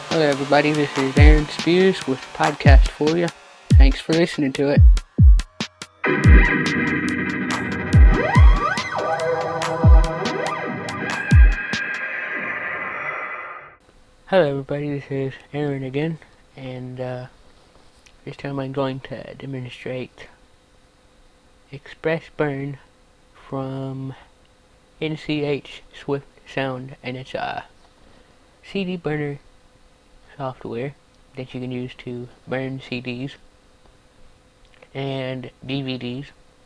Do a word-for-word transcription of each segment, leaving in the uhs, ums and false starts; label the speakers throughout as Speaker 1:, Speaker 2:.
Speaker 1: Hello, everybody. This is Aaron Spears with Podcast for You. Thanks for listening to it. Hello, everybody. This is Aaron again, and uh, this time I'm going to demonstrate Express Burn from N C H Swift Sound, and it's a C D burner software that you can use to burn C Ds and D V Ds.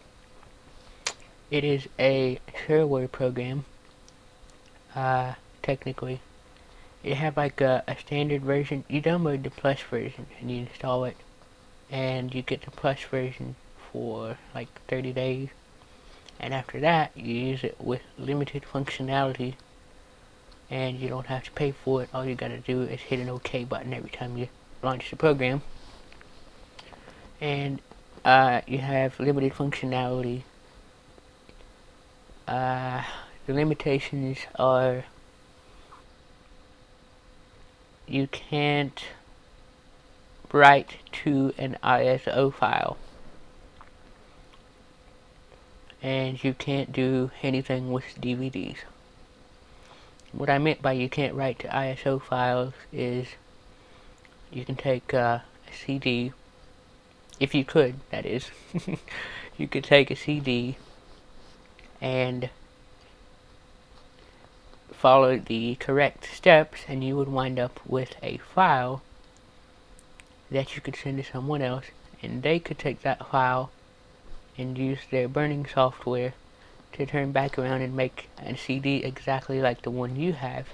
Speaker 1: It is a shareware program, uh, technically. You have like a, a standard version. You download the Plus version and you install it, and you get the Plus version for like thirty days, and after that you use it with limited functionality, and you don't have to pay for it. All you gotta do is hit an OK button every time you launch the program, and uh, you have limited functionality. Uh, the limitations are you can't write to an I S O file, and you can't do anything with D V Ds. What I meant by you can't write to I S O files is you can take uh, a C D, if you could, that is, you could take a C D and follow the correct steps, and you would wind up with a file that you could send to someone else, and they could take that file and use their burning software to turn back around and make a C D exactly like the one you have.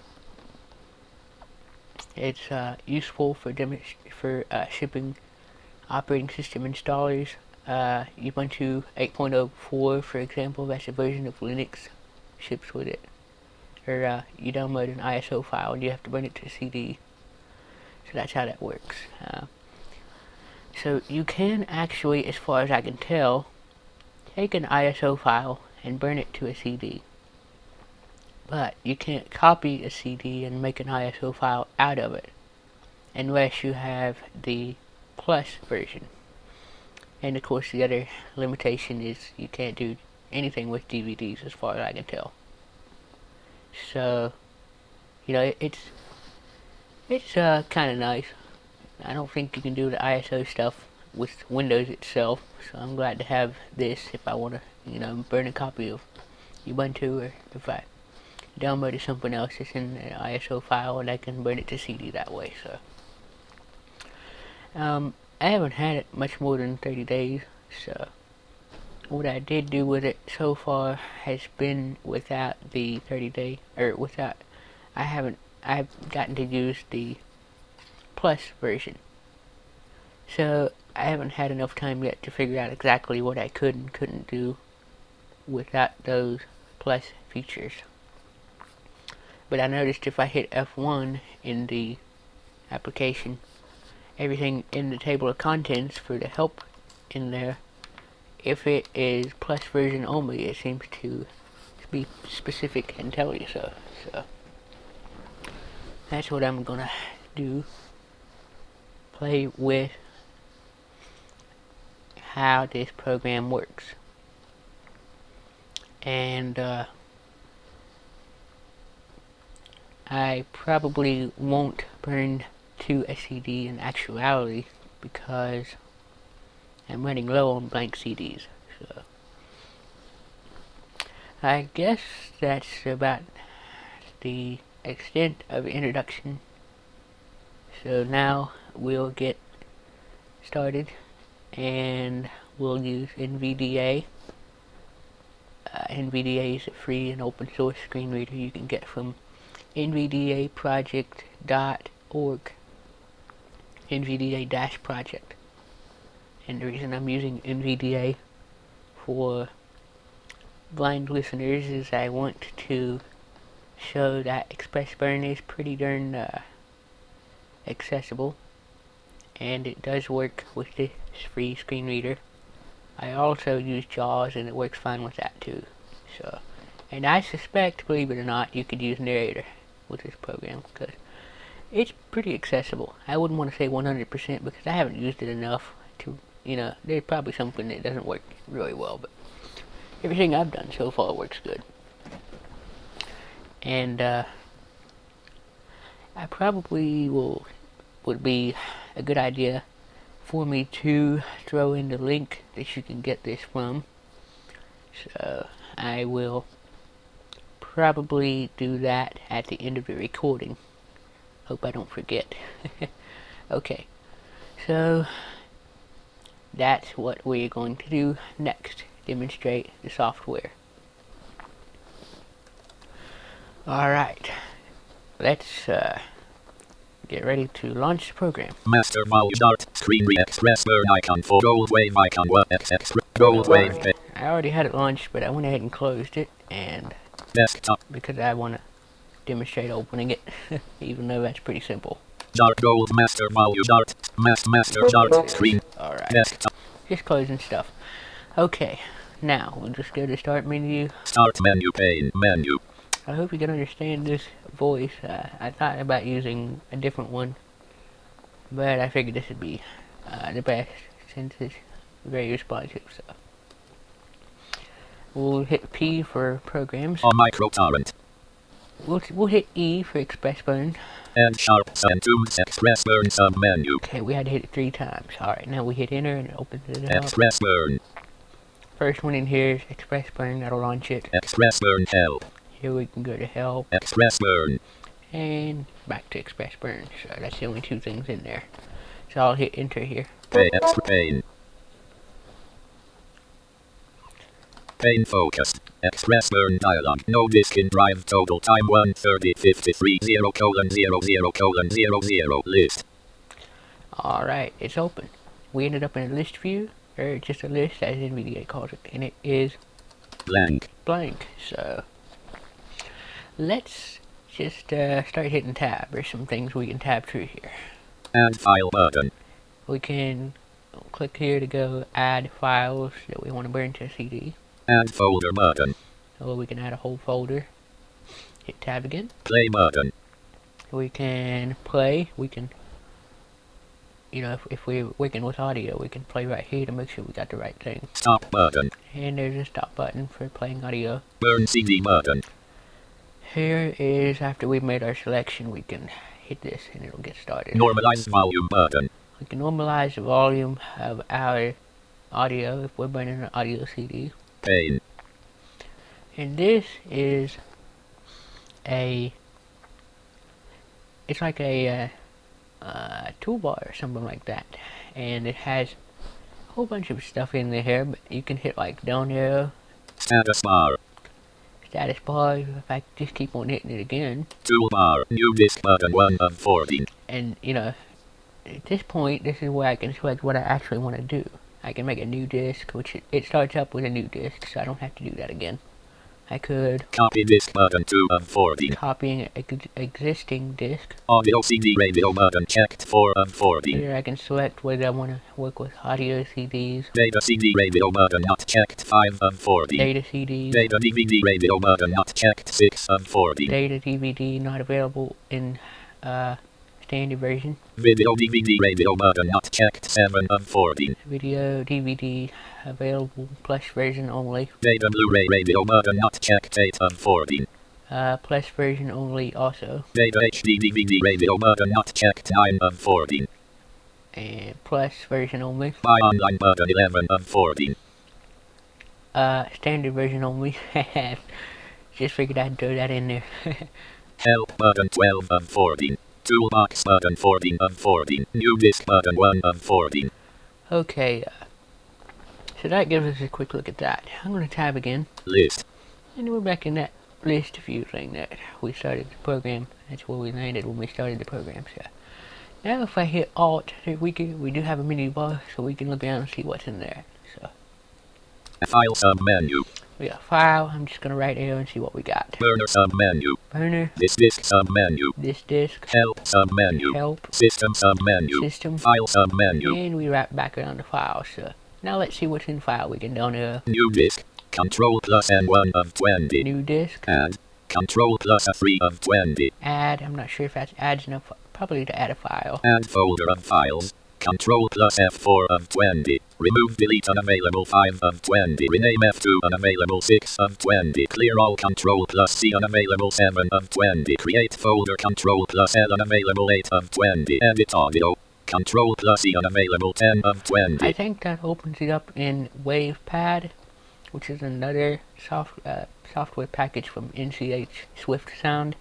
Speaker 1: It's uh, useful for dem- for uh, shipping operating system installers. Uh, Ubuntu eight point oh four, for example, that's a version of Linux, ships with it. Or uh, you download an I S O file and you have to burn it to a C D. So that's how that works. Uh, so you can actually, as far as I can tell, take an I S O file and burn it to a C D. But you can't copy a C D and make an I S O file out of it unless you have the Plus version. And of course the other limitation is you can't do anything with D V Ds as far as I can tell. So, you know, it, it's it's uh, kind of nice. I don't think you can do the I S O stuff with Windows itself, so I'm glad to have this if I want to, you know, burn a copy of Ubuntu, or if I downloaded something else that's in an I S O file and I can burn it to C D that way. So, um, I haven't had it much more than thirty days, so what I did do with it so far has been without the thirty day, or without, I haven't, I've gotten to use the Plus version. So I haven't had enough time yet to figure out exactly what I could and couldn't do without those Plus features. But I noticed if I hit F one in the application, everything in the table of contents for the help in there, if it is Plus version only, it seems to be specific and tell you so. So that's what I'm gonna do. Play with how this program works. And uh, I probably won't burn to a C D in actuality because I'm running low on blank C Ds. So I guess that's about the extent of the introduction. So now we'll get started, and we'll use N V D A. Uh, N V D A is a free and open source screen reader you can get from N V D A project dot org. N V D A project. And the reason I'm using N V D A for blind listeners is I want to show that Express Burn is pretty darn uh, accessible, and it does work with this free screen reader. I also use JAWS, and it works fine with that too. So, and I suspect, believe it or not, you could use Narrator with this program, because it's pretty accessible. I wouldn't want to say one hundred percent because I haven't used it enough to, you know, there's probably something that doesn't work really well, but everything I've done so far works good. And uh, I probably will would be a good idea for me to throw in the link that you can get this from. So I will probably do that at the end of the recording. Hope I don't forget. Okay, so that's what we're going to do next. Demonstrate the software. Alright, let's uh, get ready to launch the program.
Speaker 2: Master volume start screen re-express burn icon for gold wave icon what X X gold wave.
Speaker 1: I already had it launched, but I went ahead and closed it, and
Speaker 2: desktop
Speaker 1: because I want to demonstrate opening it, even though that's pretty simple.
Speaker 2: Dark gold master volume start master master start screen.
Speaker 1: Alright,
Speaker 2: Desktop
Speaker 1: just closing stuff. Okay, now we'll just go to start menu.
Speaker 2: start menu pane menu.
Speaker 1: I hope you can understand this voice. Uh, I thought about using a different one, but I figured this would be uh, the best since it's very responsive. So we'll hit P for programs.
Speaker 2: On micro torrent.
Speaker 1: We'll we'll hit E for Express Burn.
Speaker 2: And sharp and tunes express burn sub menu.
Speaker 1: Okay, we had to hit it three times. All right, now we hit enter and it opens it up.
Speaker 2: Express burn.
Speaker 1: First one in here is Express Burn. That'll launch it.
Speaker 2: Express burn help.
Speaker 1: Here we can go to help
Speaker 2: Express burn.
Speaker 1: and back to Express Burn. So that's the only two things in there. So I'll hit enter here.
Speaker 2: Pay extra pane. Pane focused. Express burn dialog. No disk in drive. Total time one thirty fifty-three zero colon zero zero colon zero zero list.
Speaker 1: Alright, it's open. We ended up in a list view, or just a list as N V D A calls it, and it is
Speaker 2: Blank.
Speaker 1: blank. So let's just uh, start hitting tab. There's some things we can tab through here.
Speaker 2: Add file button.
Speaker 1: We can click here to go add files that we want to burn to a C D.
Speaker 2: Add folder button.
Speaker 1: Or we can add a whole folder. Hit tab again.
Speaker 2: Play button.
Speaker 1: We can play. We can, you know, if, if we're working with audio, we can play right here to make sure we got the right thing.
Speaker 2: Stop button.
Speaker 1: And there's a stop button for playing audio.
Speaker 2: Burn C D button.
Speaker 1: Here is after we've made our selection, we can hit this and it'll get started.
Speaker 2: Normalize volume button.
Speaker 1: We can normalize the volume of our audio if we're burning an audio C D.
Speaker 2: Pane.
Speaker 1: And this is a, it's like a uh, uh, toolbar or something like that. And it has a whole bunch of stuff in there, but you can hit like down arrow,
Speaker 2: Status bar.
Speaker 1: status bar, if I just keep on hitting it again.
Speaker 2: Toolbar. New disk button one of fourteen.
Speaker 1: And, you know, at this point, this is where I can select what I actually want to do. I can make a new disk, which it, it starts up with a new disk, so I don't have to do that again. I could
Speaker 2: Copy disk button two of fourteen.
Speaker 1: copy an ex existing disk.
Speaker 2: Audio C D radio button checked four of fourteen.
Speaker 1: Here I can select whether I want to work with audio C Ds,
Speaker 2: Data C D radio button not checked five of fourteen.
Speaker 1: data C Ds,
Speaker 2: Data D V D radio button not checked six of fourteen.
Speaker 1: data D V D not available in uh, standard version,
Speaker 2: Video D V D radio button not checked seven of fourteen.
Speaker 1: video D V D available plus version only,
Speaker 2: Data Blu-ray radio button not checked eight of fourteen.
Speaker 1: uh, plus version only also,
Speaker 2: Data H D D V D radio button not checked nine of fourteen.
Speaker 1: and plus version only,
Speaker 2: Buy online button eleven of fourteen.
Speaker 1: uh, standard version only. Just figured I'd throw that in there.
Speaker 2: Help button twelve of fourteen. Toolbox button fourteen of fourteen. New disk button one of fourteen.
Speaker 1: Okay, uh, so that gives us a quick look at that. I'm going to tab again,
Speaker 2: List.
Speaker 1: and we're back in that list view thing that we started the program. That's where we landed when we started the program. So now if I hit Alt, we can we do have a menu bar, so we can look down and see what's in there. So
Speaker 2: File sub menu.
Speaker 1: we got file. I'm just going to right arrow and see what we got.
Speaker 2: Burner sub menu.
Speaker 1: Burner,
Speaker 2: This disk sub menu.
Speaker 1: this disk,
Speaker 2: Help sub menu.
Speaker 1: help,
Speaker 2: System sub menu.
Speaker 1: system,
Speaker 2: File sub menu.
Speaker 1: and we wrap back around the file. So now let's see what's in file. We can down arrow,
Speaker 2: New disk. Control plus N one of twenty.
Speaker 1: new disk,
Speaker 2: Add. Control plus A three of twenty.
Speaker 1: add. I'm not sure if that adds enough probably to add a file.
Speaker 2: Add folder of files. Control plus F four of twenty. Remove delete unavailable five of twenty. Rename F two unavailable six of twenty. Clear all Control plus C unavailable seven of twenty. Create folder Control plus L unavailable eight of twenty. Edit audio. Control plus E unavailable ten of twenty.
Speaker 1: I think that opens it up in WavePad, which is another soft, uh, software package from N C H Swift Sound.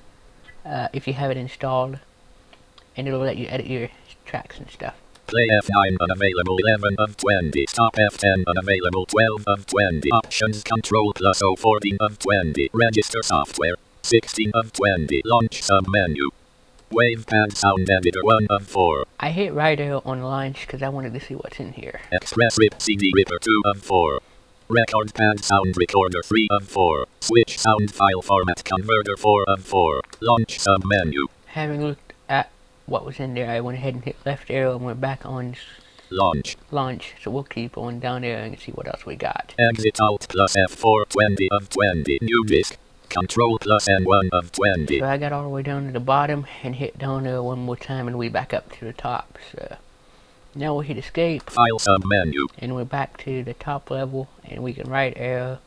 Speaker 1: Uh, if you have it installed, and it'll let you edit your tracks and stuff.
Speaker 2: Play F nine unavailable eleven of twenty. Stop F ten unavailable twelve of twenty. Options Control plus O fourteen of twenty. Register software sixteen of twenty. Launch submenu. WavePad sound editor one of four.
Speaker 1: I hit right arrow on launch because I wanted to see what's in here.
Speaker 2: Express Rip C D Ripper two of four. Record Pad Sound Recorder three of four. Switch Sound File Format Converter four of four. Launch submenu.
Speaker 1: Having looked at what was in there, I went ahead and hit left arrow and we're back on
Speaker 2: Launch.
Speaker 1: Launch. So we'll keep on down there and see what else we got.
Speaker 2: Exit Alt plus F four twenty of twenty. New disk. Control plus N one of twenty.
Speaker 1: So I got all the way down to the bottom and hit down there one more time and we back up to the top. So now we'll hit escape.
Speaker 2: File submenu.
Speaker 1: And we're back to the top level and we can right arrow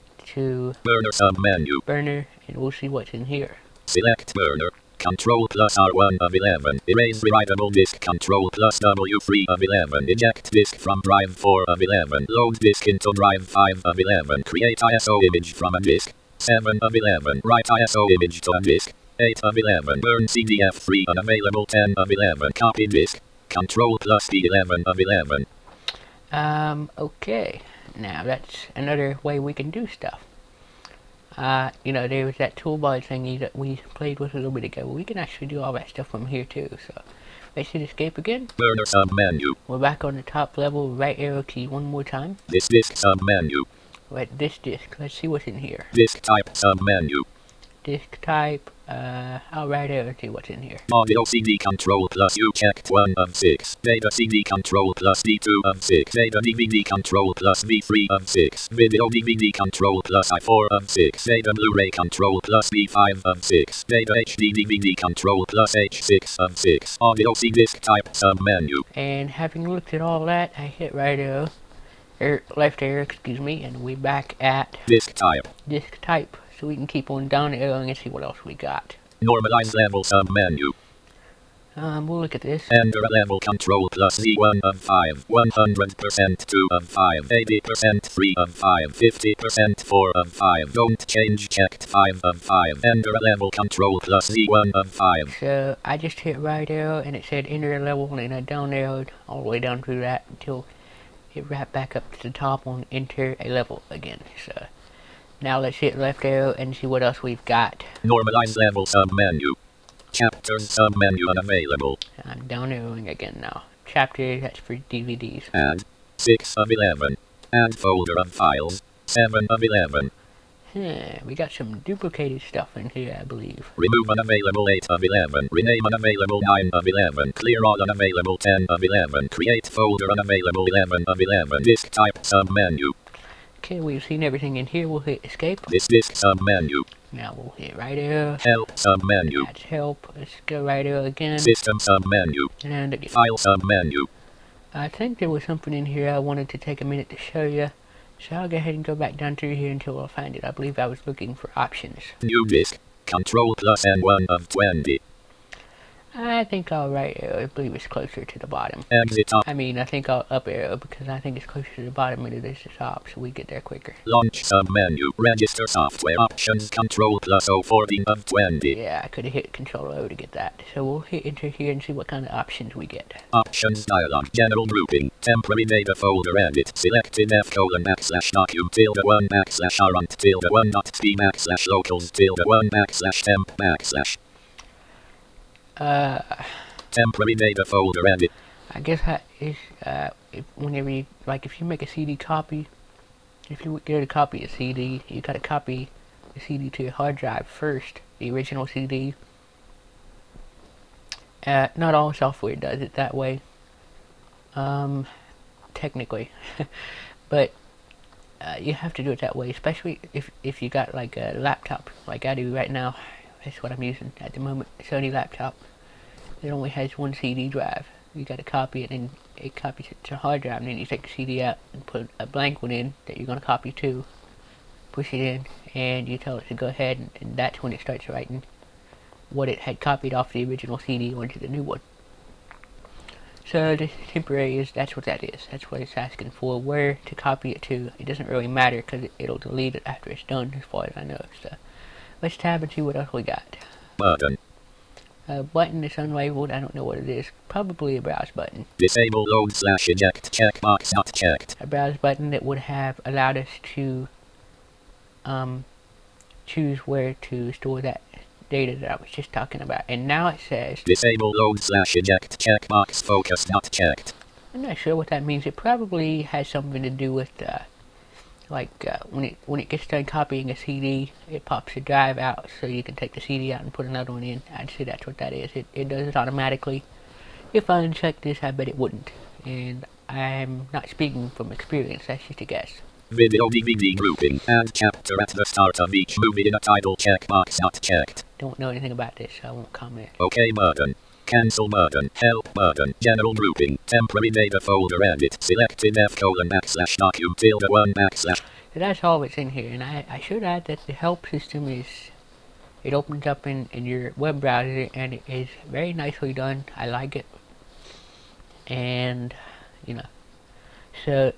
Speaker 1: to
Speaker 2: Burner submenu.
Speaker 1: Burner and we'll see what's in here.
Speaker 2: Select burner. Control plus R one of eleven. Erase rewritable disk. Control plus W three of eleven. Eject disk from drive four of eleven. Load disk into drive five of eleven. Create I S O image from a disk. seven of eleven. Write I S O image to a disk. eight of eleven. Burn C D F three unavailable. ten of eleven. Copy disk. Control plus D eleven of eleven.
Speaker 1: Um, okay. Now that's another way we can do stuff. Uh, you know, there was that toolbar thingy that we played with a little bit ago. We can actually do all that stuff from here too. So let's hit escape again.
Speaker 2: Burner submenu.
Speaker 1: We're back on the top level. Right arrow key one more time.
Speaker 2: This disk submenu.
Speaker 1: Right, this disk. Let's see what's in here.
Speaker 2: Disk type submenu.
Speaker 1: Disk type. Uh, I'll right arrow see what's in here.
Speaker 2: Audio C D Control plus U checked one of six. Data C D Control plus D two of six. Data D V D Control plus V three of six. Video D V D Control plus I four of six. Data Blu-ray Control plus B five of six. Data H D D V D Control plus H six of six. Audio C disk type submenu.
Speaker 1: And having looked at all that, I hit right arrow, er, left arrow, excuse me, and we're back at
Speaker 2: disk type.
Speaker 1: Disk type. So we can keep on down arrowing and see what else we got.
Speaker 2: Normalize level submenu.
Speaker 1: Um, we'll look at this.
Speaker 2: Enter a level Control plus Z one of five. one hundred percent two of five. eighty percent three of five. fifty percent four of five. Don't change checked five of five. Enter a level Control plus Z one of five.
Speaker 1: So I just hit right arrow and it said enter a level and I down arrowed all the way down through that until it wrapped back up to the top on enter a level again. So now let's hit left arrow and see what else we've got.
Speaker 2: Normalize level submenu. Chapters submenu unavailable.
Speaker 1: I'm down arrowing again now. Chapter, that's for D V Ds.
Speaker 2: Add six of eleven. Add folder of files seven of eleven.
Speaker 1: Huh, we got some duplicated stuff in here, I believe.
Speaker 2: Remove unavailable eight of eleven. Rename unavailable nine of eleven. Clear all unavailable ten of eleven. Create folder unavailable eleven of eleven. Disk type submenu.
Speaker 1: Okay, we've seen everything in here. We'll hit escape.
Speaker 2: This disk submenu.
Speaker 1: Now we'll hit right arrow.
Speaker 2: Help submenu.
Speaker 1: That's help. Let's go right arrow again.
Speaker 2: System submenu.
Speaker 1: And again.
Speaker 2: File submenu.
Speaker 1: I think there was something in here I wanted to take a minute to show you. So I'll go ahead and go back down through here until I find it. I believe I was looking for options.
Speaker 2: New disk. Control plus N one of twenty.
Speaker 1: I think I'll right arrow. I believe it's closer to the bottom.
Speaker 2: Exit up.
Speaker 1: I mean, I think I'll up arrow because I think it's closer to the bottom than it is the top, so we get there quicker.
Speaker 2: Launch submenu. Register software options. Control plus O fourteen of twenty.
Speaker 1: Yeah, I could have hit Control O to get that. So we'll hit enter here and see what kind of options we get.
Speaker 2: Options dialog. General grouping. Temporary data folder edit. Selected F colon backslash document tilde one backslash aront tilde one dot t backslash locals tilde one backslash temp backslash.
Speaker 1: Uh,
Speaker 2: Temporary data folder edit.
Speaker 1: I guess that is, uh, if, whenever you, like if you make a C D copy, if you get a copy of C D, you gotta copy the C D to your hard drive first, the original C D. Uh, not all software does it that way, um, technically, but uh, you have to do it that way, especially if, if you got like a laptop, like I do right now. That's what I'm using at the moment, Sony laptop. it only has one C D drive. You got to copy it, and it copies it to a hard drive, and then you take the C D out and put a blank one in that you're going to copy to. Push it in, and you tell it to go ahead, and, and that's when it starts writing what it had copied off the original C D onto the new one. So the temporary is, that's what that is. That's what it's asking for. Where to copy it to, it doesn't really matter because it, it'll delete it after it's done, as far as I know. So let's tab and see what else we got.
Speaker 2: Button.
Speaker 1: A button is unlabeled. I don't know what it is. Probably a browse button.
Speaker 2: Disable load slash eject checkbox not checked.
Speaker 1: A browse button that would have allowed us to um, choose where to store that data that I was just talking about. And now it says
Speaker 2: disable load slash eject checkbox focus not checked.
Speaker 1: I'm not sure what that means. It probably has something to do with uh, like uh, when it when it gets done copying a C D, it pops the drive out so you can take the C D out and put another one in. I'd say that's what that is. It, it does it automatically. If I uncheck this, I bet it wouldn't. And I'm not speaking from experience, that's just a guess.
Speaker 2: Video D V D grouping and chapter at the start of each movie in a title checkbox not checked.
Speaker 1: Don't know anything about this, so I won't comment.
Speaker 2: OK button. Cancel button. Help button. General grouping. Temporary data folder edit. Selected F colon backslash document tilde one backslash.
Speaker 1: So that's all that's in here, and I, I should add that the help system is, it opens up in, in your web browser, and it is very nicely done. I like it. And, you know, so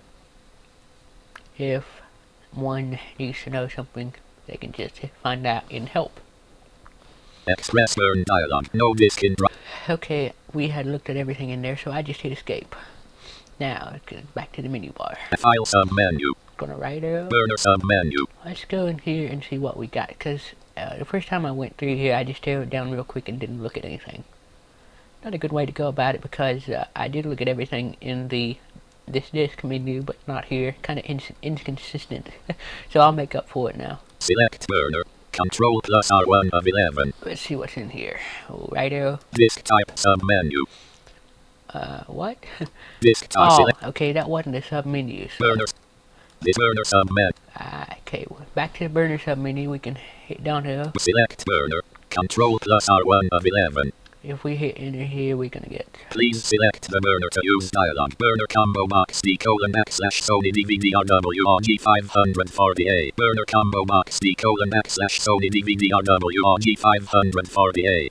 Speaker 1: if one needs to know something, they can just find out in help.
Speaker 2: Express burn dialog. No disk in drive.
Speaker 1: Okay, we had looked at everything in there, so I just hit escape. Now, let's get back to the menu bar.
Speaker 2: File sub menu.
Speaker 1: Gonna right arrow.
Speaker 2: Burner sub menu.
Speaker 1: Let's go in here and see what we got, because uh, the first time I went through here, I just tear it down real quick and didn't look at anything. Not a good way to go about it, because uh, I did look at everything in the this disk menu, but not here. Kind of ins inconsistent. So I'll make up for it now.
Speaker 2: Select burner. Control plus R one of eleven.
Speaker 1: Let's see what's in here. Oh, right arrow.
Speaker 2: Disk type sub menu.
Speaker 1: Uh, what?
Speaker 2: Disk type.
Speaker 1: Oh,
Speaker 2: select.
Speaker 1: okay, that wasn't a sub menu. So.
Speaker 2: Burner. This burner sub menu.
Speaker 1: Uh, okay, well, back to the burner sub menu. We can hit down here.
Speaker 2: Select burner. Control plus R one of eleven.
Speaker 1: If we hit enter here, we're gonna get.
Speaker 2: Please select the burner to use dialog. Burner combo box D colon backslash Sony D V D R W R G five forty A. Burner combo box D colon backslash Sony D V D R W R G five forty A.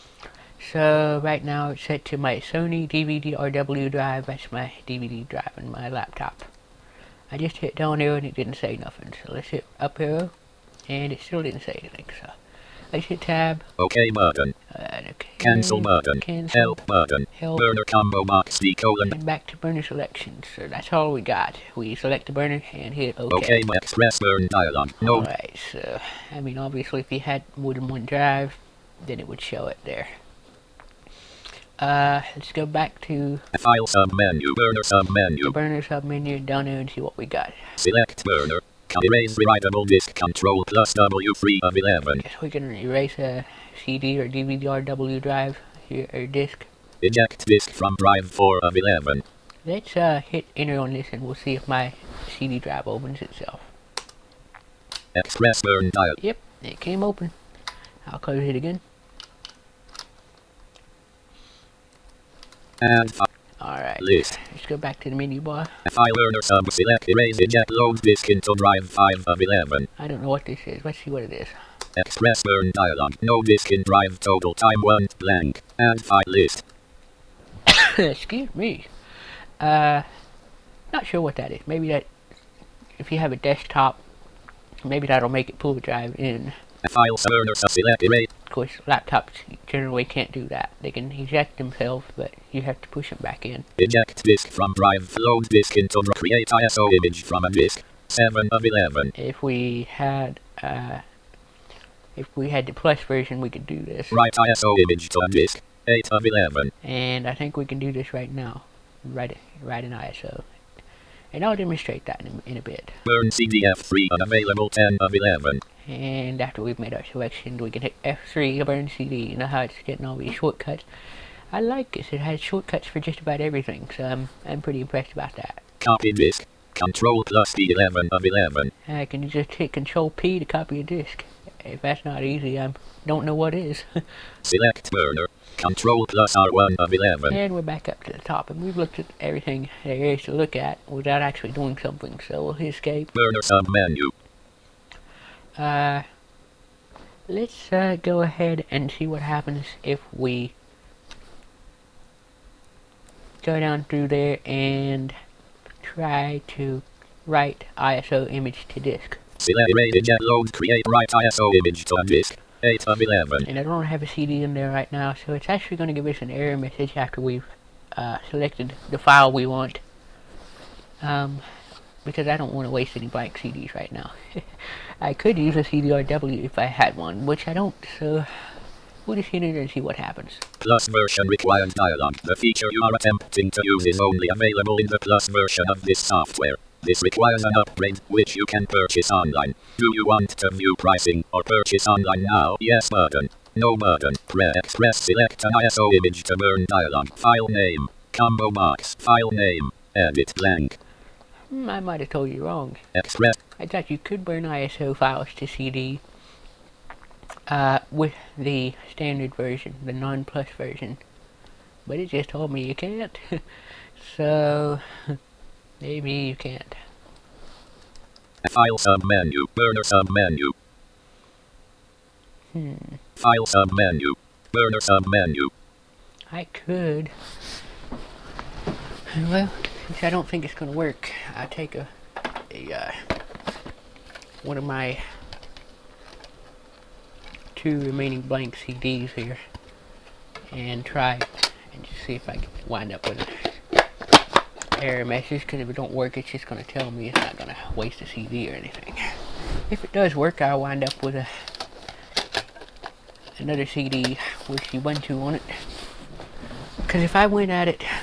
Speaker 1: So right now it's set to my Sony D V D R W drive. That's my D V D drive in my laptop. I just hit down arrow and it didn't say nothing. So let's hit up arrow, and it still didn't say anything. So let's hit tab.
Speaker 2: OK button.
Speaker 1: Uh, okay.
Speaker 2: Cancel button.
Speaker 1: Cancel.
Speaker 2: Help button.
Speaker 1: Help.
Speaker 2: Burner combo box D colon.
Speaker 1: And back to burner selection. So that's all we got. We select the burner and hit OK.
Speaker 2: OK express burn dialog. No.
Speaker 1: Alright, so I mean obviously if you had more than one drive, then it would show it there. Uh, let's go back to
Speaker 2: file sub menu. Burner sub menu.
Speaker 1: the burner sub menu down there and see what we got.
Speaker 2: Select burner. Erase rewritable disk. Control plus W three of eleven.
Speaker 1: Guess we can erase a C D or D V D R W drive here, or disk.
Speaker 2: Eject disk from drive four of eleven.
Speaker 1: Let's uh, hit enter on this and we'll see if my C D drive opens itself.
Speaker 2: Express burn dial.
Speaker 1: Yep, it came open. I'll close it again.
Speaker 2: And file.
Speaker 1: Alright,
Speaker 2: List.
Speaker 1: let's go back to the menu bar.
Speaker 2: File burner sub select erase eject load disk into drive five of eleven.
Speaker 1: I don't know what this is. Let's see what it is.
Speaker 2: Express burn dialog. No disk in drive total time one blank. And file list.
Speaker 1: Excuse me. Uh, not sure what that is. Maybe that, if you have a desktop, maybe that'll make it pull the drive in.
Speaker 2: File burner sub select erase.
Speaker 1: Of course, laptops generally can't do that. They can eject themselves, but you have to push them back in.
Speaker 2: Eject disk from drive. Load disk into drive. Create I S O image from a disk. seven of eleven.
Speaker 1: If we had, uh, if we had the plus version, we could do this.
Speaker 2: Write I S O image to a disk. eight of eleven.
Speaker 1: And I think we can do this right now. Write, write an I S O. And I'll demonstrate that in a, in a bit.
Speaker 2: Burn C D F three unavailable ten of eleven.
Speaker 1: And after we've made our selection, we can hit F three to burn C D. You know how it's getting all these shortcuts. I like this. It has shortcuts for just about everything, so I'm, I'm pretty impressed about that.
Speaker 2: Copy disk. Control plus P eleven of eleven.
Speaker 1: Uh, can you just hit Control P to copy a disk? if that's not easy, I don't know what is.
Speaker 2: Select burner. Control plus R one of eleven.
Speaker 1: And we're back up to the top, and we've looked at everything there is to look at without actually doing something. So we'll hit escape.
Speaker 2: Burner submenu.
Speaker 1: Uh, let's uh, go ahead and see what happens if we go down through there and try to write I S O image to disk.
Speaker 2: Select erase eject load create write I S O image to disk. eight of eleven.
Speaker 1: And I don't have a C D in there right now, so it's actually going to give us an error message after we've uh, selected the file we want. Um, because I don't want to waste any blank C Ds right now. I could use a C D R W if I had one, which I don't, so we'll just hit it and see what happens.
Speaker 2: Plus version required dialog. The feature you are attempting to use is only available in the plus version of this software. This requires an upgrade, which you can purchase online. Do you want to view pricing or purchase online now? Yes button. No button. Press press select an I S O image to burn dialog. File name. Combo box. File name. Edit blank.
Speaker 1: Hmm, I might have told you wrong.
Speaker 2: Express.
Speaker 1: I thought you could burn I S O files to C D uh, with the standard version, the non-plus version. But it just told me you can't. So maybe you can't.
Speaker 2: File submenu. Burner submenu.
Speaker 1: Hmm.
Speaker 2: File submenu. Burner submenu.
Speaker 1: I could. Well, since I don't think it's gonna work, I'll take a, a uh, one of my two remaining blank C Ds here and try and just see if I can wind up with an error message, because if it don't work, it's just gonna tell me it's not gonna waste a C D or anything. If it does work, I'll wind up with a another C D with Ubuntu on it, because if I went at it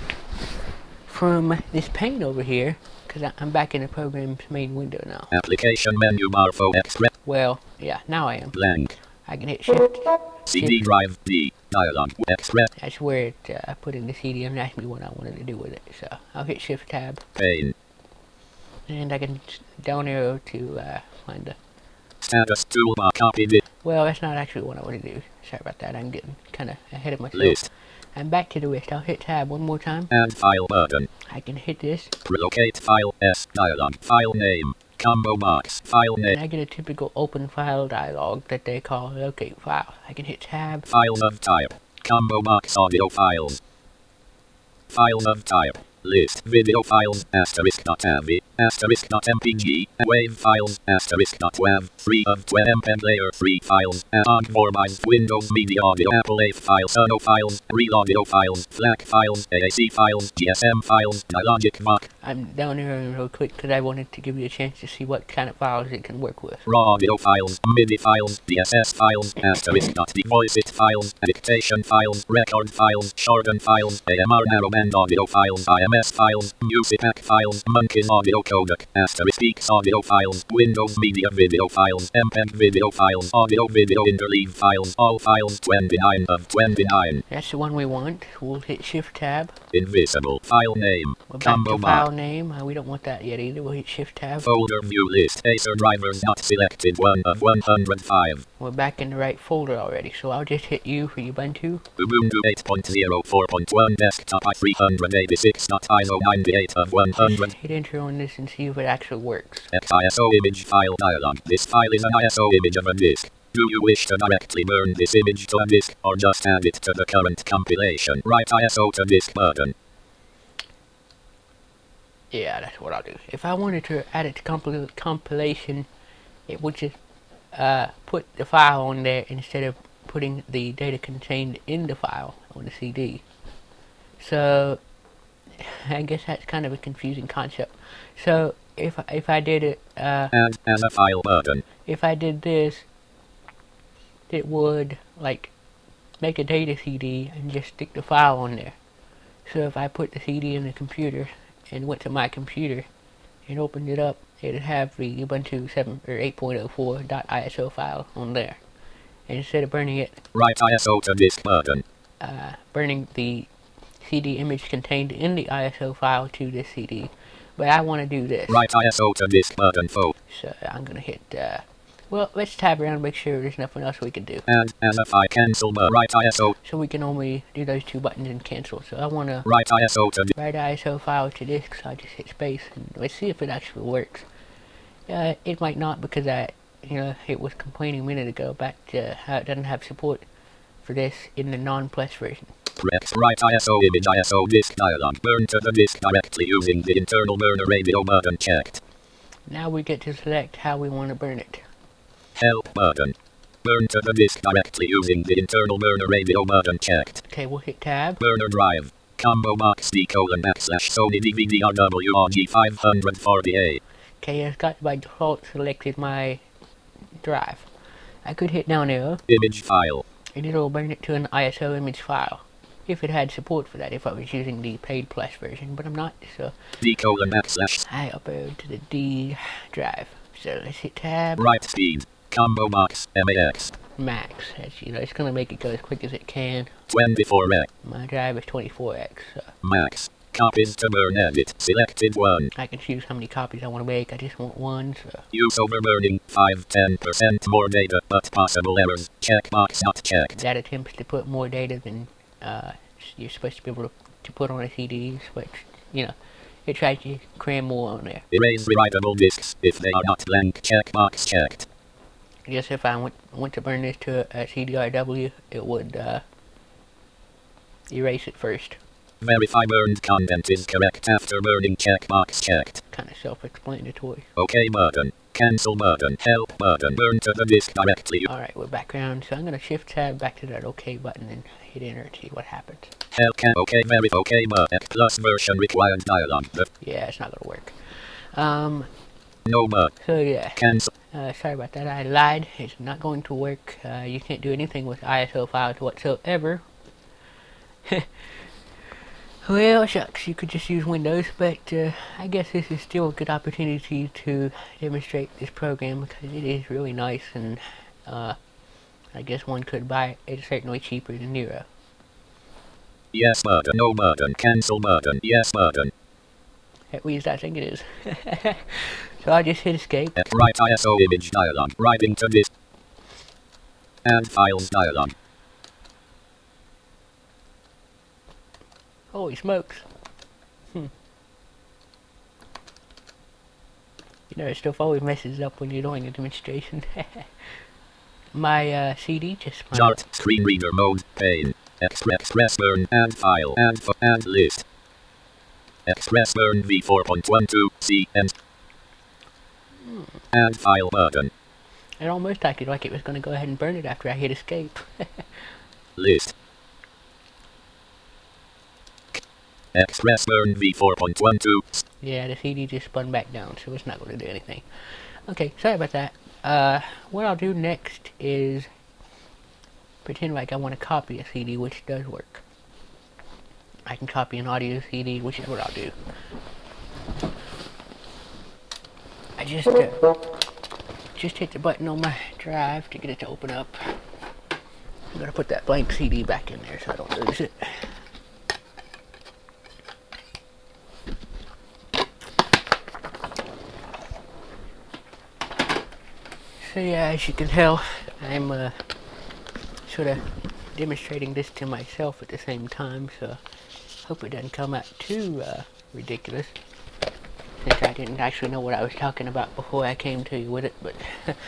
Speaker 1: from this pane over here, because I'm back in the program's main window now.
Speaker 2: Application menu bar for express.
Speaker 1: Well, yeah, now I am.
Speaker 2: Blank.
Speaker 1: I can hit shift.
Speaker 2: C D
Speaker 1: shift.
Speaker 2: drive D. Dialog. Express.
Speaker 1: That's where it uh, put in the C D and asked me what I wanted to do with it. So I'll hit shift tab.
Speaker 2: Pane.
Speaker 1: And I can down arrow to uh, find the...
Speaker 2: Status toolbar copy this.
Speaker 1: Well, that's not actually what I want to do. Sorry about that. I'm getting kind of ahead of myself.
Speaker 2: List.
Speaker 1: I'm back to the list. I'll hit tab one more time.
Speaker 2: Add file button.
Speaker 1: I can hit this.
Speaker 2: Relocate file S. Dialog. File name. Combo box. File
Speaker 1: And
Speaker 2: name.
Speaker 1: I get a typical open file dialog that they call locate file. I can hit tab.
Speaker 2: Files of type. Combo box audio files. Files of type. List video files asterisk.avi asterisk.mpg wave files asterisk.wav three of twelve M P E G layer three files add formats Windows Media Audio Apple A files Sono files Real Audio files FLAC files A A C files G S M files Dialogic V O C
Speaker 1: I'm down here real quick because I wanted to give you a chance to see what kind of files it can work with.
Speaker 2: raw audio files MIDI files D S S files asterisk.d voice it files dictation files record files shorten files A M R narrowband audio files I M S files, Musipack files, Monkeys audio codec, asterisk Speaks audio files, Windows Media video files, M P E G video files, audio video interleave files, all files twenty-nine of twenty-nine.
Speaker 1: That's the one we want. We'll hit shift tab.
Speaker 2: Invisible file name.
Speaker 1: We're back
Speaker 2: Combo
Speaker 1: to file
Speaker 2: box.
Speaker 1: name. Uh, we don't want that yet either. We'll hit shift tab.
Speaker 2: Folder view list. Acer drivers not selected. one of one hundred five.
Speaker 1: We're back in the right folder already, so I'll just hit U for Ubuntu.
Speaker 2: Ubuntu eight point oh four point one desktop i three eighty-six dot I S O ninety-eight of one hundred.
Speaker 1: Hit enter on this and see if it actually works.
Speaker 2: X I S O image file dialog. This file is an I S O image of a disk. Do you wish to directly burn this image to a disk or just add it to the current compilation? Write I S O to disk button.
Speaker 1: Yeah, that's what I'll do. If I wanted to add it to compil compilation, it would just uh, put the file on there instead of putting the data contained in the file on the C D. So I guess that's kind of a confusing concept. So if if I did it, uh,
Speaker 2: Add as a file button.
Speaker 1: if I did this, it would like make a data C D and just stick the file on there. So if I put the C D in the computer and went to my computer and opened it up, it'd have the Ubuntu seven or eight point oh four dot I S O file on there. And instead of burning it,
Speaker 2: Write I S O to disk button.
Speaker 1: uh, burning the C D image contained in the I S O file to this C D, but I want to do this.
Speaker 2: Write I S O to disk button. Fo.
Speaker 1: So I'm gonna hit uh, Well, let's tab around and make sure there's nothing else we can do.
Speaker 2: And as if I cancel the right I S O.
Speaker 1: So we can only do those two buttons and cancel. So I want to
Speaker 2: Write I S O to
Speaker 1: write I S O file to disk, so I just hit space and let's see if it actually works. Uh, it might not because I, you know, it was complaining a minute ago about uh, how it doesn't have support for this in the non-plus version.
Speaker 2: Press write I S O image I S O disk dialog. Burn to the disk directly using the internal burner radio button checked.
Speaker 1: Now we get to select how we want to burn it.
Speaker 2: Help button. Burn to the disk directly using the internal burner radio button checked.
Speaker 1: Okay, we'll hit tab.
Speaker 2: Burner drive. Combo box D colon backslash Sony D V D R W R G five forty A.
Speaker 1: Okay, it's got by default selected my drive. I could hit down arrow.
Speaker 2: Image file.
Speaker 1: And it'll burn it to an I S O image file. If it had support for that, if I was using the paid plus version, but I'm not, so
Speaker 2: D colon backslash.
Speaker 1: I upload to the D drive. So let's hit tab.
Speaker 2: Write speed. Combo box max.
Speaker 1: Max. That's, you know, it's gonna make it go as quick as it can.
Speaker 2: twenty-four x.
Speaker 1: My drive is twenty-four x. So
Speaker 2: Max. Copies to burn edit. Selected one.
Speaker 1: I can choose how many copies I want to make. I just want one. So
Speaker 2: Use overburning. five to ten percent more data, but possible errors. Checkbox not checked.
Speaker 1: that attempts to put more data than uh, you're supposed to be able to, to put on a C D, which, you know, it tries to cram more on there.
Speaker 2: Erase rewritable disks if they are not blank. Checkbox checked.
Speaker 1: I guess if I went, went to burn this to a, a C D R W, it would uh, erase it first.
Speaker 2: Verify burned content is correct after burning. Checkbox checked.
Speaker 1: Kind of self-explanatory.
Speaker 2: OK button. Cancel button. Help button. Burn to the disk directly.
Speaker 1: Alright, we're back around. So I'm going to shift tab back to that OK button and hit enter to see what happens.
Speaker 2: Help can OK verify OK button. Plus version required dialog. The
Speaker 1: Yeah, it's not going to work. Um,
Speaker 2: no but.
Speaker 1: so yeah.
Speaker 2: Cancel.
Speaker 1: Uh, sorry about that. I lied. It's not going to work. Uh, you can't do anything with I S O files whatsoever. Well, shucks, you could just use Windows, but uh, I guess this is still a good opportunity to demonstrate this program because it is really nice, and uh, I guess one could buy it certainly cheaper than Nero.
Speaker 2: Yes button. No button. Cancel button. Yes button.
Speaker 1: At least I think it is. So I just hit escape.
Speaker 2: Write I S O image dialog. Writing to disk. And files dialog.
Speaker 1: Holy smokes. Hmm. You know, it stuff always messes up when you're doing a demonstration. My uh, C D just found
Speaker 2: Chart. Screen reader mode. Pane. Express, express burn. And file. And fo and list. Express burn v four point twelve C and
Speaker 1: Hmm.
Speaker 2: and file button.
Speaker 1: It almost acted like it was going to go ahead and burn it after I hit escape.
Speaker 2: List. Express burn v four point twelve.
Speaker 1: Yeah, the C D just spun back down, so it's not going to do anything. Okay, sorry about that. Uh, what I'll do next is pretend like I want to copy a C D, which does work. I can copy an audio C D, which is what I'll do. I just uh, just hit the button on my drive to get it to open up. I'm gonna put that blank C D back in there so I don't lose it. So yeah, as you can tell, I'm uh, sort of demonstrating this to myself at the same time, so hope it doesn't come out too uh, ridiculous, since I didn't actually know what I was talking about before I came to you with it. But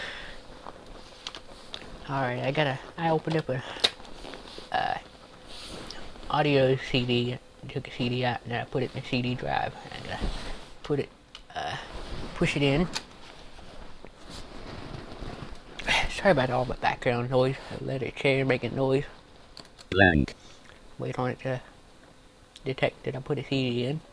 Speaker 1: alright, I gotta I opened up a uh, audio C D, took a C D out, and then I put it in a C D drive. I gotta put it uh, push it in. Sorry about all the background noise. I let a chair making noise.
Speaker 2: Blank.
Speaker 1: Wait on it to detect that I put a C D in.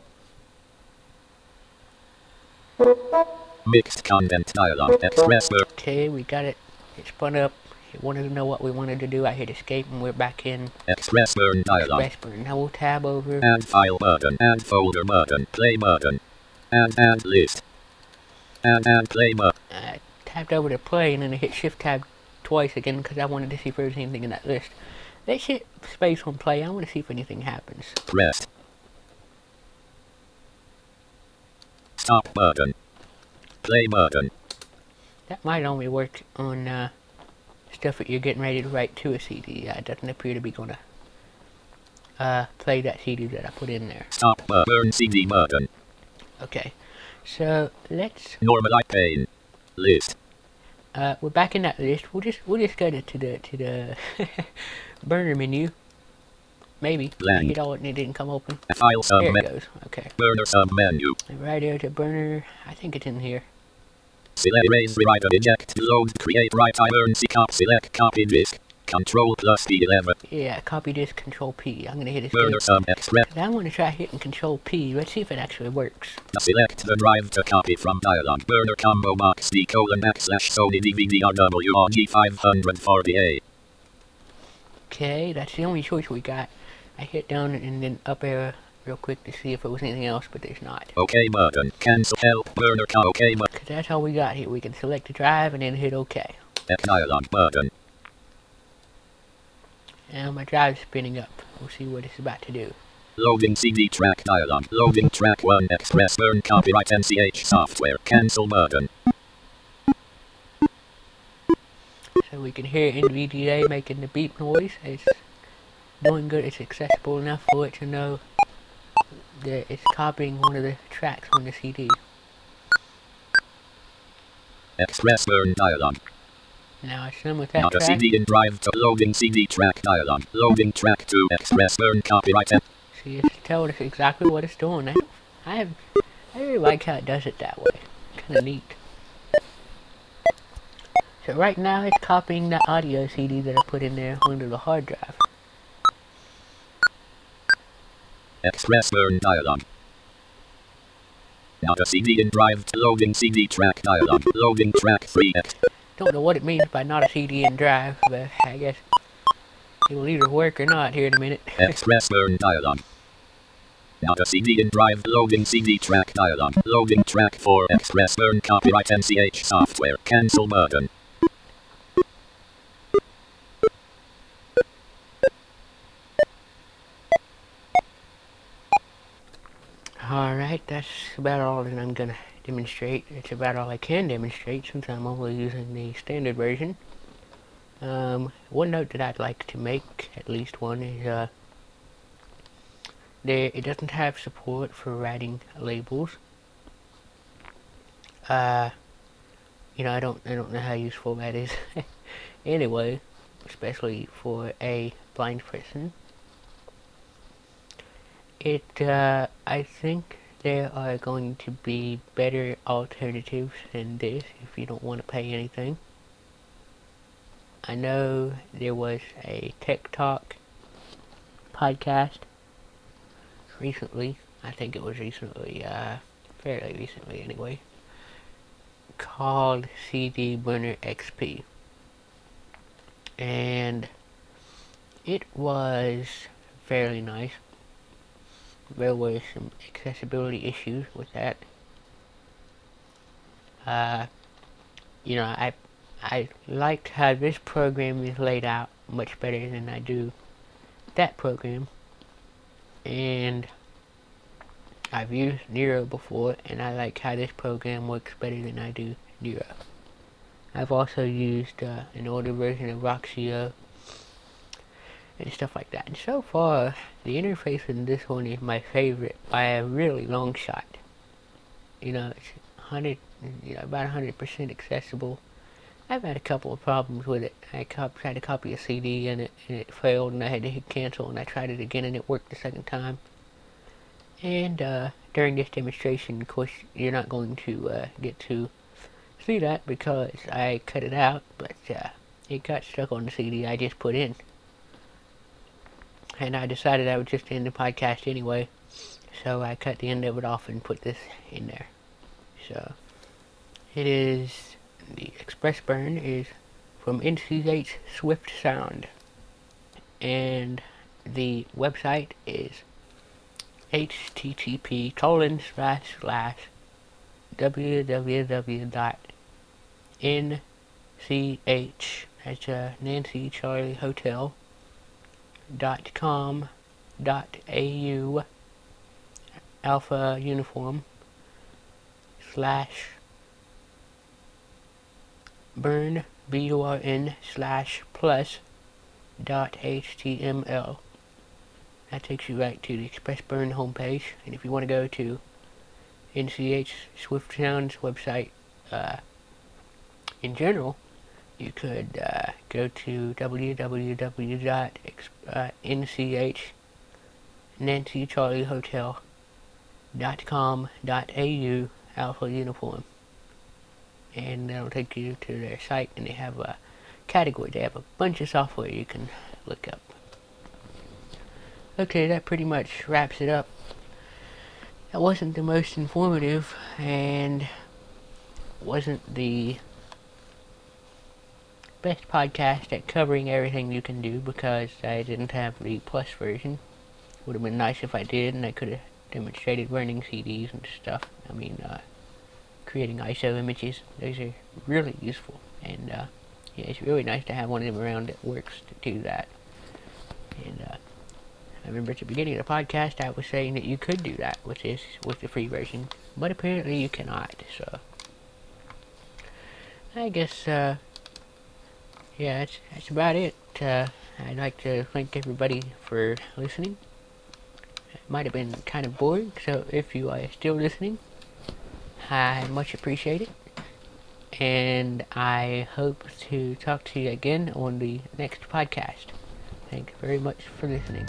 Speaker 2: Mixed content dialog. Express burn.
Speaker 1: Okay, we got it. It spun up. It wanted to know what we wanted to do. I hit escape and we're back in
Speaker 2: Express burn dialog.
Speaker 1: Express burn. Now we'll tab over.
Speaker 2: And file button. And folder button. Play button. And and list. And and play button.
Speaker 1: I tabbed over to play and then I hit shift tab twice again because I wanted to see if there was anything in that list. Let's hit space on play. I want to see if anything happens.
Speaker 2: Press. Stop button. Play button.
Speaker 1: That might only work on uh, stuff that you're getting ready to write to a C D. Uh, it doesn't appear to be gonna uh, play that C D that I put in there.
Speaker 2: Stop uh, burn C D button.
Speaker 1: Okay, so let's.
Speaker 2: Normalize pane. List.
Speaker 1: Uh, we're back in that list. We'll just we'll just go to, to the to the burner menu. Maybe.
Speaker 2: Blank.
Speaker 1: It all it didn't come open.
Speaker 2: File sub
Speaker 1: There it
Speaker 2: menu.
Speaker 1: goes. Okay.
Speaker 2: Burner sub menu.
Speaker 1: Right there to burner. I think it's in here.
Speaker 2: Select erase rewrite and eject load create write I burn C cop select copy disk. Control plus P eleven.
Speaker 1: Yeah, copy this, Control P. I'm gonna hit
Speaker 2: Burner
Speaker 1: escape.
Speaker 2: sub express.
Speaker 1: Now I'm gonna try hitting Control P. Let's see if it actually works.
Speaker 2: Select the drive to copy from dialog. Burner combo box D colon backslash Sony D V D R W R G five forty A.
Speaker 1: Okay, that's the only choice we got. I hit down and then up arrow real quick to see if it was anything else, but there's not.
Speaker 2: OK button. Cancel help. Burner com OK button.
Speaker 1: Cause that's all we got here. We can select the drive and then hit OK.
Speaker 2: X dialog button.
Speaker 1: Now my drive's spinning up. We'll see what it's about to do.
Speaker 2: Loading C D track dialog. Loading track one express burn copyright N C H software. Cancel button.
Speaker 1: So we can hear N V D A making the beep noise. It's doing good. It's accessible enough for it to know that it's copying one of the tracks on the C D.
Speaker 2: Express burn dialog.
Speaker 1: Now it's done with that
Speaker 2: Not a
Speaker 1: track.
Speaker 2: C D in drive to loading C D track dialog. Loading track two express burn copyright N.
Speaker 1: See, it's telling us exactly what it's doing. I, I have, I really like how it does it that way. Kind of neat. So right now it's copying the audio C D that I put in there onto the hard drive.
Speaker 2: Express burn dialog. Not a C D in drive to loading C D track dialog. Loading track three X.
Speaker 1: Don't know what it means by not a C D in drive, but I guess it will either work or not here in a minute.
Speaker 2: Express burn dialog. Not a C D in drive loading C D track dialog. Loading track four express burn copyright N C H software. Cancel button.
Speaker 1: Alright, that's about all that I'm gonna demonstrate. It's about all I can demonstrate since I'm only using the standard version. Um, one note that I'd like to make, at least one, is uh, there it doesn't have support for writing labels. Uh, you know, I don't I don't know how useful that is. Anyway, especially for a blind person. It, uh, I think there are going to be better alternatives than this if you don't want to pay anything. I know there was a Tech Talk podcast recently. I think it was recently, uh, fairly recently anyway, called C D Burner X P. And it was fairly nice. There were some accessibility issues with that. Uh, you know, I I liked how this program is laid out much better than I do that program. And I've used Nero before, and I like how this program works better than I do Nero. I've also used uh, an older version of Roxio and stuff like that. And so far, the interface in this one is my favorite by a really long shot. You know, it's one hundred, you know, about one hundred percent accessible. I've had a couple of problems with it. I cop tried to copy a C D and it, and it failed, and I had to hit cancel, and I tried it again and it worked the second time. And uh, during this demonstration, of course, you're not going to uh, get to see that because I cut it out, but uh, it got stuck on the C D I just put in. And I decided I would just end the podcast anyway, so I cut the end of it off and put this in there. So, it is, the Express Burn is from N C H Swift Sound, and the website is http colon slash slash www dot nh, that's uh, Nancy Charlie Hotel, dot com dot au alpha uniform slash burn, B U R N, slash plus dot H T M L. That takes you right to the ExpressBurn homepage. And if you want to go to N C H Swift Sound's website uh, in general, you could uh, go to w w w dot n c h nancy charlie hotel dot com dot a u alpha uniform, and that'll take you to their site, and they have a category. They have a bunch of software you can look up. Okay, that pretty much wraps it up. That wasn't the most informative, and wasn't the best podcast at covering everything you can do, because I didn't have the plus version. Would have been nice if I did, and I could have demonstrated running C Ds and stuff. I mean, uh, creating I S O images. Those are really useful, and uh, yeah, it's really nice to have one of them around that works to do that. And uh, I remember at the beginning of the podcast I was saying that you could do that with this, with the free version, but apparently you cannot. So I guess uh, yeah, that's that's about it. Uh, I'd like to thank everybody for listening. It might have been kind of boring, so if you are still listening, I much appreciate it. And I hope to talk to you again on the next podcast. Thank you very much for listening.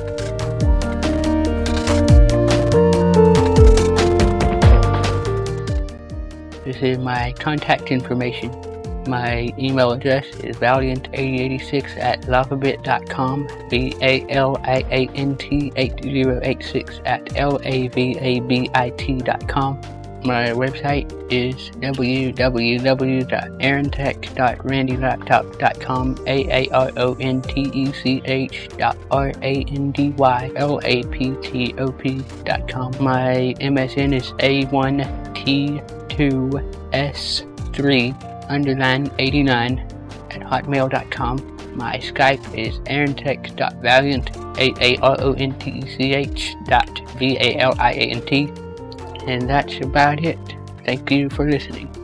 Speaker 1: This is my contact information. My email address is valiant eighty eighty-six at lavabit dot com, V A L I A N T eighty eighty-six at L A V A B I T dot com. My website is w w w dot aarontech dot randy laptop dot com, A A R O N T E C H dot R A N D Y L A P T O P dot com. My M S N is A one T two S three underline eighty-nine at hotmail dot com. My Skype is aarontech dot valiant, A A R O N T E C H dot V A L I A N T. And that's about it. Thank you for listening.